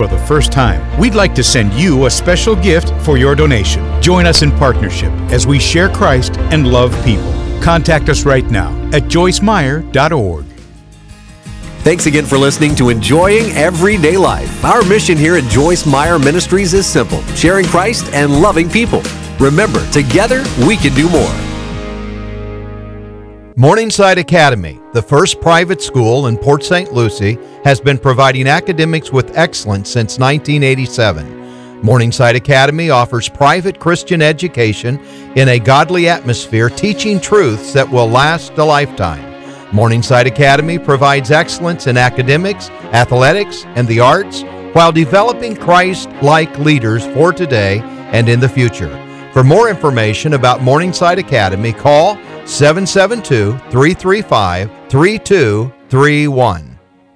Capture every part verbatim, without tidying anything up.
For the first time, we'd like to send you a special gift for your donation. Join us in partnership as we share Christ and love people. Contact us right now at joyce meyer dot org. Thanks again for listening to Enjoying Everyday Life. Our mission here at Joyce Meyer Ministries is simple: sharing Christ and loving people. Remember, together we can do more. Morningside Academy, the first private school in Port Saint Lucie, has been providing academics with excellence since nineteen eighty-seven. Morningside Academy offers private Christian education in a godly atmosphere, teaching truths that will last a lifetime. Morningside Academy provides excellence in academics, athletics, and the arts, while developing Christ-like leaders for today and in the future. For more information about Morningside Academy, call seven seven two, three three five, three two three one.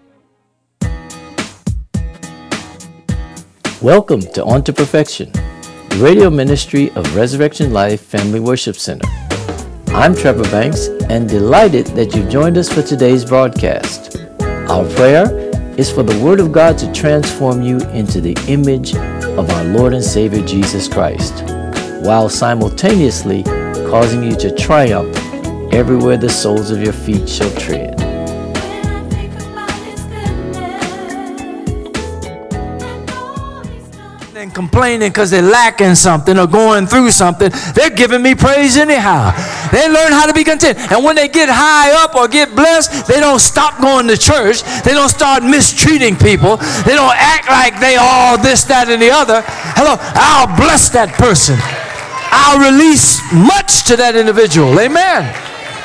Welcome to On to Perfection, the radio ministry of Resurrection Life Family Worship Center. I'm Trevor Banks and delighted that you joined us for today's broadcast. Our prayer is for the Word of God to transform you into the image of our Lord and Savior Jesus Christ, while simultaneously causing you to triumph everywhere the soles of your feet shall tread. And complaining because they're lacking something or going through something, they're giving me praise anyhow. They learn how to be content. And when they get high up or get blessed, they don't stop going to church. They don't start mistreating people. They don't act like they all this, that, and the other. Hello, I'll bless that person. I'll release much to that individual. Amen.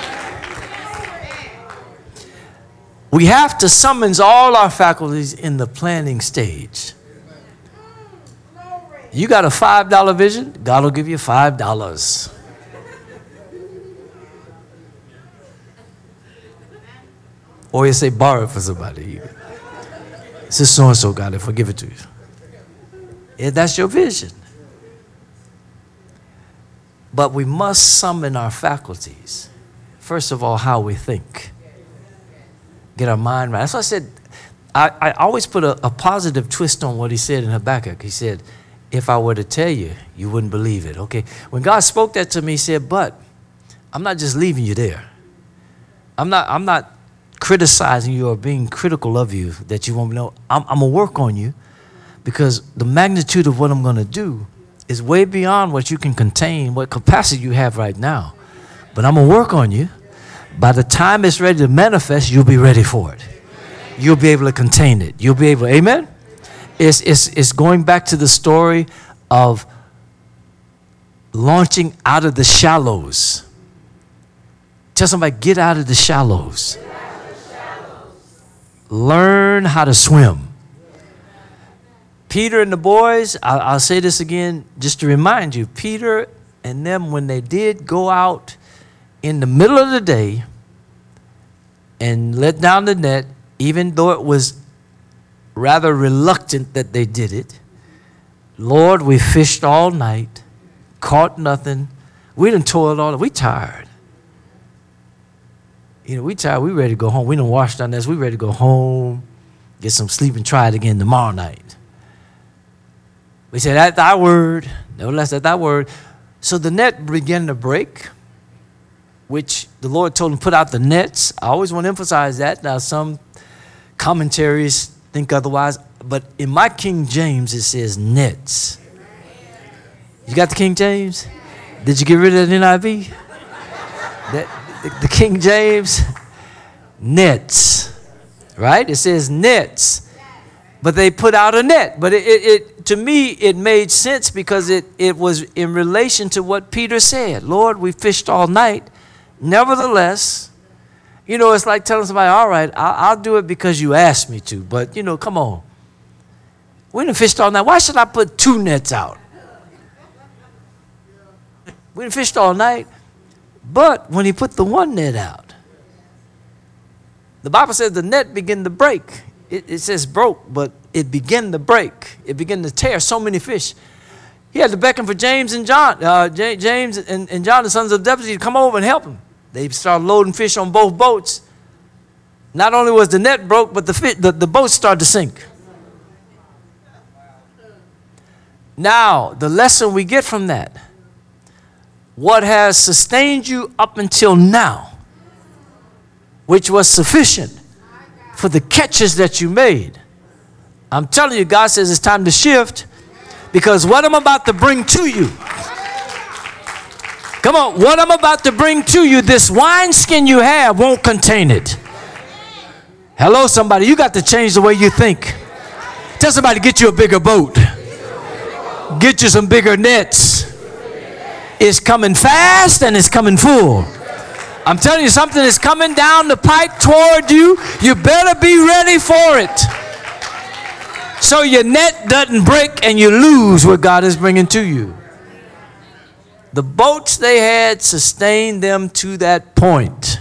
We have to summons all our faculties in the planning stage. You got a five dollar vision, God will give you five dollars. Or you say borrow it for somebody. This so-and-so got it, forgive it to you. Yeah, that's your vision. But we must summon our faculties. First of all, how we think. Get our mind right. That's why I said, I, I always put a, a positive twist on what he said in Habakkuk. He said, if I were to tell you, you wouldn't believe it. Okay. When God spoke that to me, he said, but I'm not just leaving you there. I'm not, I'm not criticizing you or being critical of you that you won't know. I'm, I'm going to work on you because the magnitude of what I'm going to do is way beyond what you can contain, what capacity you have right now. But I'm going to work on you. By the time it's ready to manifest, you'll be ready for it. You'll be able to contain it. You'll be able, amen? It's, it's, it's going back to the story of launching out of the shallows. Tell somebody, get out of the shallows. Learn how to swim. Peter and the boys, I'll, I'll say this again just to remind you, Peter and them, when they did go out in the middle of the day and let down the net, even though it was rather reluctant that they did it. Lord, we fished all night, caught nothing. We done toiled all, we tired. You know, we tired, we ready to go home. We done washed our nets, we ready to go home, get some sleep and try it again tomorrow night. We said, at thy word, no less at thy word. So the net began to break, which the Lord told him, put out the nets. I always want to emphasize that. Now, some commentaries think otherwise, but in my King James, it says nets. You got the King James? Did you get rid of the N I V? That, the, the King James, nets, right? It says nets, but they put out a net. But it, it, it to me, it made sense because it, it was in relation to what Peter said. Lord, we fished all night. Nevertheless, you know, it's like telling somebody, all right, I'll, I'll do it because you asked me to. But, you know, come on. We done fished all night. Why should I put two nets out? We done fished all night. But when he put the one net out, the Bible says the net began to break. It, it says broke, but it began to break. It began to tear so many fish. He had to beckon for James and John, uh, James and, and John, the sons of Zebedee, to come over and help him. They started loading fish on both boats. Not only was the net broke, but the, fish, the, the boat started to sink. Now, the lesson we get from that, what has sustained you up until now, which was sufficient for the catches that you made. I'm telling you, God says it's time to shift, because what I'm about to bring to you, come on, what I'm about to bring to you, this wineskin you have won't contain it. Hello, somebody, you got to change the way you think. Tell somebody, get you a bigger boat. Get you some bigger nets. It's coming fast and it's coming full. I'm telling you, something is coming down the pike toward you. You better be ready for it, so your net doesn't break and you lose what God is bringing to you. The boats they had sustained them to that point.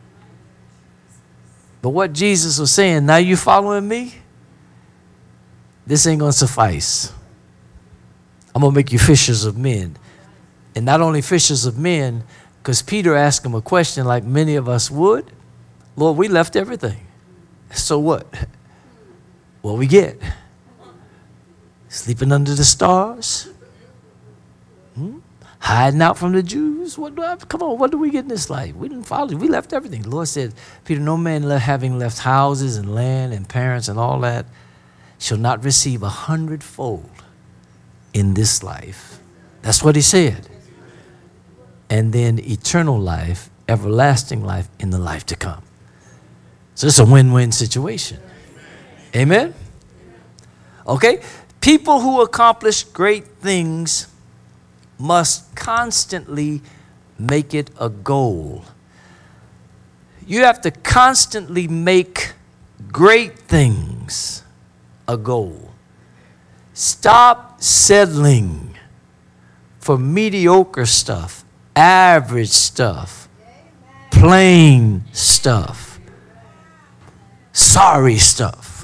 But what Jesus was saying, now you following me? This ain't going to suffice. I'm going to make you fishers of men. And not only fishers of men, because Peter asked him a question like many of us would. Lord, we left everything. So what? What we get? Sleeping under the stars? Hmm? Hiding out from the Jews? What do I, come on, what do we get in this life? We didn't follow you. We left everything. The Lord said, Peter, no man left, having left houses and land and parents and all that, shall not receive a hundredfold in this life. That's what he said. And then eternal life, everlasting life in the life to come. So it's a win-win situation. Amen? Okay? People who accomplish great things must constantly make it a goal. You have to constantly make great things a goal. Stop settling for mediocre stuff, average stuff, plain stuff, sorry stuff.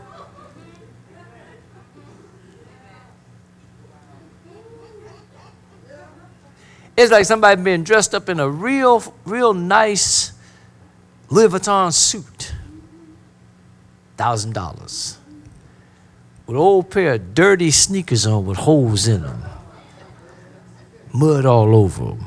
It's like somebody being dressed up in a real, real nice Louis Vuitton suit, thousand dollars, with an old pair of dirty sneakers on with holes in them, mud all over them.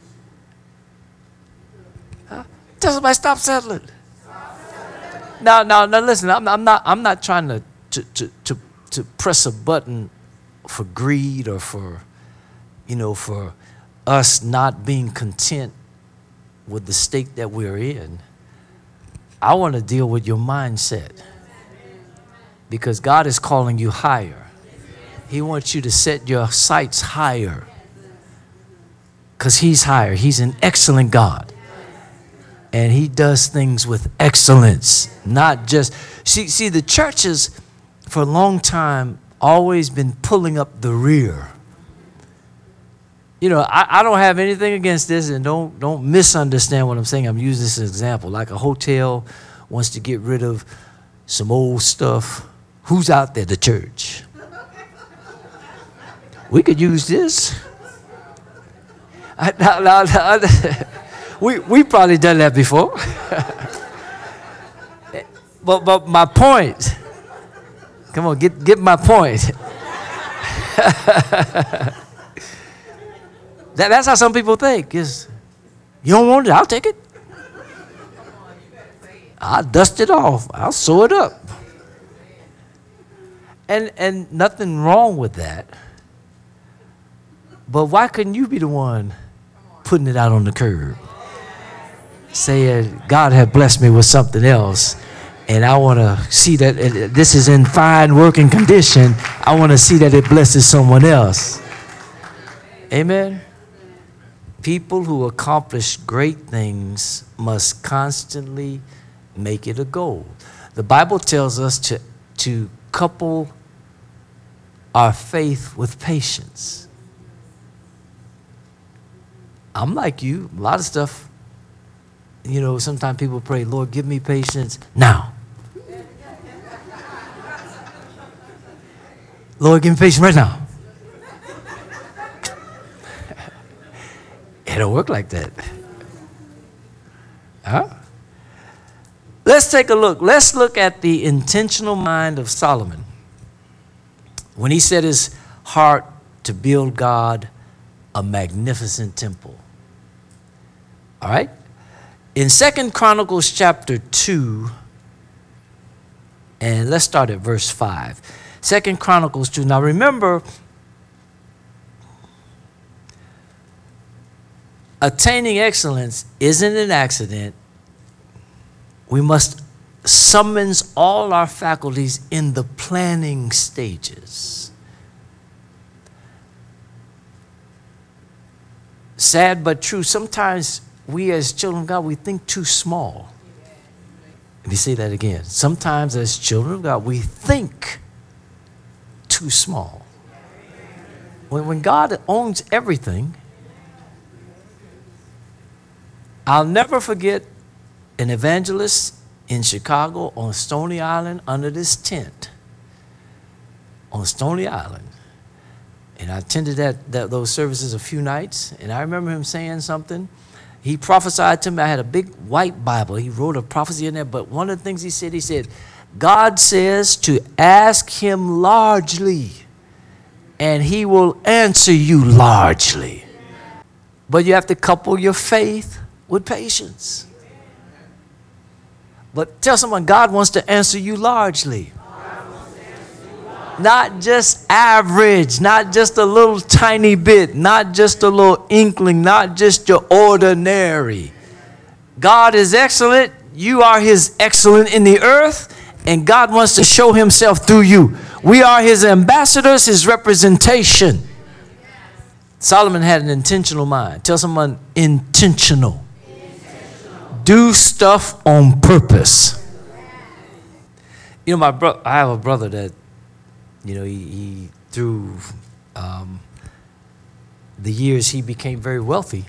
Huh? Tell somebody, stop settling. Now, now, now, listen. I'm, I'm not. I'm not trying to to, to to to press a button for greed or for, you know, for us not being content with the state that we're in. I want to deal with your mindset, because God is calling you higher. He wants you to set your sights higher, because he's higher. He's an excellent God, and he does things with excellence, not just, see, see the churches for a long time always been pulling up the rear. You know, I, I don't have anything against this, and don't don't misunderstand what I'm saying. I'm using this as an example. Like a hotel wants to get rid of some old stuff. Who's out there? The church. We could use this. I, now, now, now, we we probably done that before. but but my point. Come on, get get my point. That, that's how some people think. Is, you don't want it, I'll take it. I'll dust it off. I'll sew it up. And and nothing wrong with that. But why couldn't you be the one putting it out on the curb? Saying, God had blessed me with something else, and I want to see that it, this is in fine working condition. I want to see that it blesses someone else. Amen? People who accomplish great things must constantly make it a goal. The Bible tells us to, to couple our faith with patience. I'm like you. A lot of stuff, you know, sometimes people pray, Lord, give me patience now. Lord, give me patience right now. It don't work like that. Huh? Let's take a look. Let's look at the intentional mind of Solomon. When he set his heart to build God a magnificent temple. All right? In Second Chronicles chapter two, and let's start at verse five. Second Chronicles two. Now remember, attaining excellence isn't an accident. We must summons all our faculties in the planning stages. Sad but true, sometimes we as children of God, we think too small. Let me say that again. Sometimes as children of God, we think too small. When, when God owns everything, I'll never forget an evangelist in Chicago on Stony Island under this tent. On Stony Island. And I attended that, that those services a few nights, and I remember him saying something. He prophesied to me. I had a big white Bible. He wrote a prophecy in there, but one of the things he said, he said, God says to ask him largely, and he will answer you largely. But you have to couple your faith with patience. But tell someone, God wants to answer you largely. Not just average, not just a little tiny bit, not just a little inkling, not just your ordinary. God is excellent. You are his excellent in the earth, and God wants to show himself through you. We are his ambassadors, his representation. Solomon had an intentional mind. Tell someone, intentional. Do stuff on purpose. You know, my bro- I have a brother that, you know, he, he through um, the years, he became very wealthy.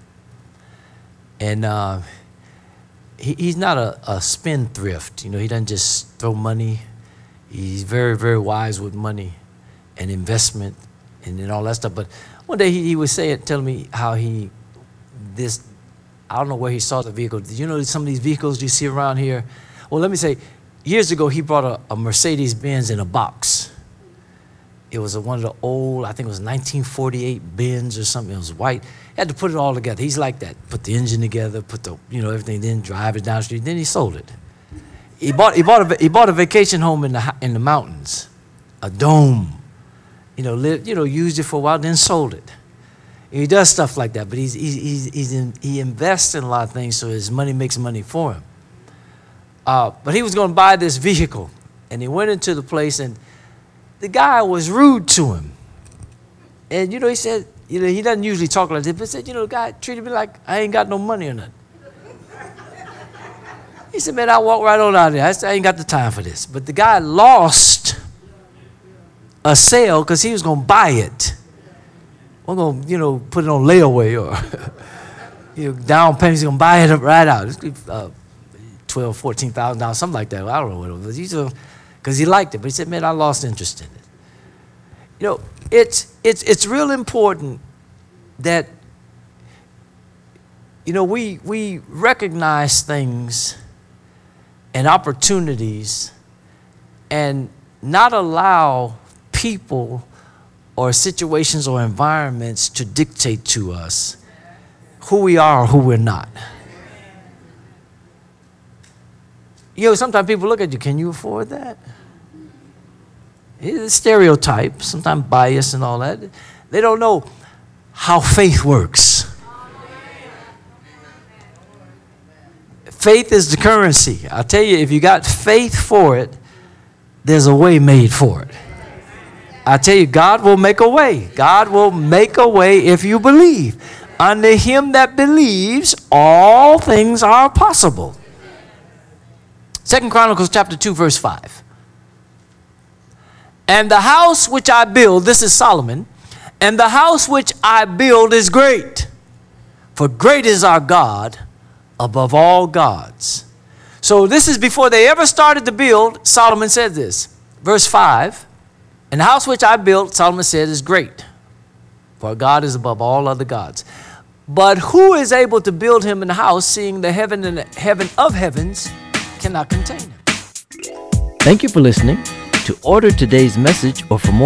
And uh, he, he's not a, a spendthrift. You know, he doesn't just throw money. He's very, very wise with money and investment and, and all that stuff. But one day he, he was saying, telling me how he, this, I don't know where he saw the vehicle. You know some of these vehicles you see around here? Well, let me say, years ago, he brought a, a Mercedes-Benz in a box. It was a, one of the old, I think it was nineteen forty-eight Benz or something. It was white. He had to put it all together. He's like that. Put the engine together, put the, you know, everything, then drive it down the street. Then he sold it. He bought, he bought, a, he bought a vacation home in the, in the mountains, a dome. You know, lived, you know, used it for a while, then sold it. He does stuff like that, but he's, he's, he's, he's in, he invests in a lot of things, so his money makes money for him. Uh, but he was going to buy this vehicle, and he went into the place, and the guy was rude to him. And, you know, he said, you know, he doesn't usually talk like this, but he said, you know, the guy treated me like I ain't got no money or nothing. He said, man, I walk right on out of there. I said, I ain't got the time for this. But the guy lost a sale because he was going to buy it. We're going to, you know, put it on layaway or, you know, down payment. He's going to buy it right out. It's uh, twelve, fourteen thousand dollars, something like that. I don't know what it was. He's because he liked it. But he said, man, I lost interest in it. You know, it's, it's, it's real important that, you know, we, we recognize things and opportunities and not allow people or situations or environments to dictate to us who we are or who we're not. You know, sometimes people look at you, can you afford that? It's a stereotype, sometimes bias and all that. They don't know how faith works. Faith is the currency. I'll tell you, if you got faith for it, there's a way made for it. I tell you, God will make a way. God will make a way if you believe. Unto him that believes, all things are possible. Second Chronicles chapter two, verse five. And the house which I build, this is Solomon, and the house which I build is great. For great is our God above all gods. So this is before they ever started to build. Solomon said this. Verse five. And the house which I built, Solomon said, is great, for God is above all other gods. But who is able to build him an house, seeing the heaven and the heaven of heavens cannot contain him? Thank you for listening. To order today's message or for more